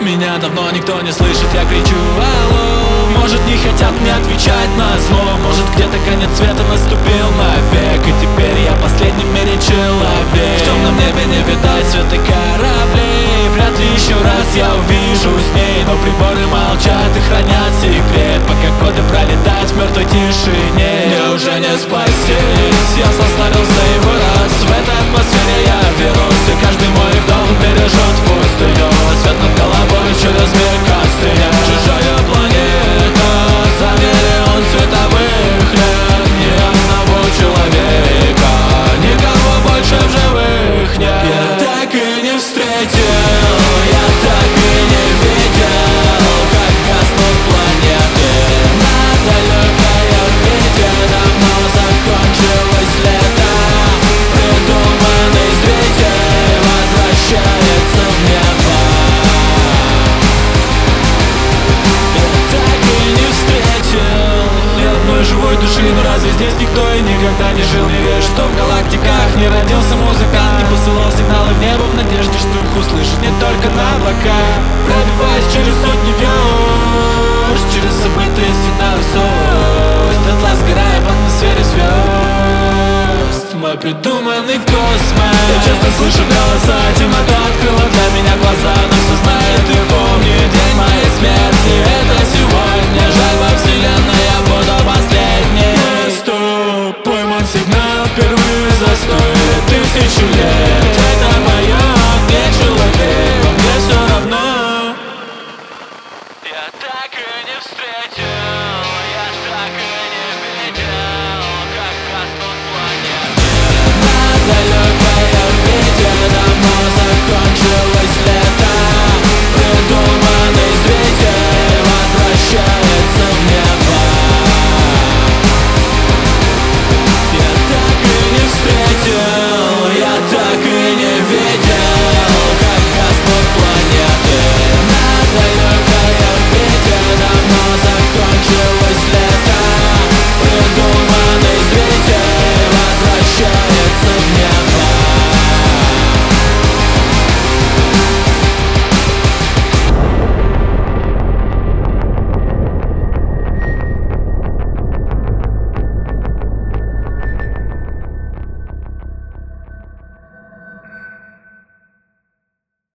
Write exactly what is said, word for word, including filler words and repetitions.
Меня давно никто не слышит, я кричу алло. Может, не хотят мне отвечать на зло, может, где-то конец света наступил навек, и теперь я последний в мире человек. В темном небе не видать света кораблей, вряд ли еще раз я увижу с ней, но приборы молчат и хранят секрет, пока годы пролетают в мертвой тишине. Мне уже не спастись, я состарился и вырос. В этой атмосфере я вирус, и каждый мой вдох бережет пустыню. Свет над головой через миг остынет. Чужая планета за миллион световых лет. Ни одного человека, никого больше в живых нет. Я так и не встретил, я так и не видел, как гаснут планеты на далекой орбите. Давно закончилось лето, придуманный зритель возвращается в небо. Я так и не встретил ни одной живой души, но разве здесь никто и никогда не жил? Не веришь, что в галактиках не родился музыкант, не посылал сигналы в небо в надежде, что их услышат не только на облаках. Пробиваясь через сотни верст, через забытые сигналы звезд, дотла сгорая в атмосфере звезд. Мой придуманный космос. Я часто слышу голоса, темнота открыла для меня глаза, но все знает и помнит день моей смерти. Это сегодня, жаль, во вселенной я буду последний. Стоп, пойман сигнал впервые за сто тысячу лет. Это моя, не человек, но мне все равно. Я так и не встретил, я так и не видел, как гаснут планеты на далекой орбите. Давно